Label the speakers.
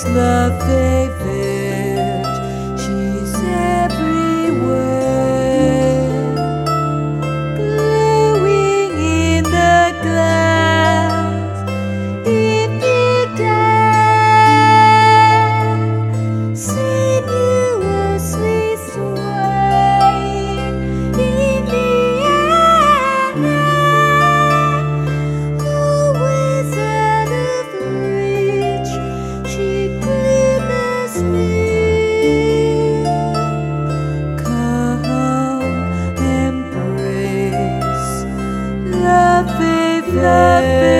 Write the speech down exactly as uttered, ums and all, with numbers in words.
Speaker 1: the favorite, she's everywhere, glowing in the glass. If you dare, sinuously swaying in the air, always out of reach, she glimmers near. Come, embrace the favorite.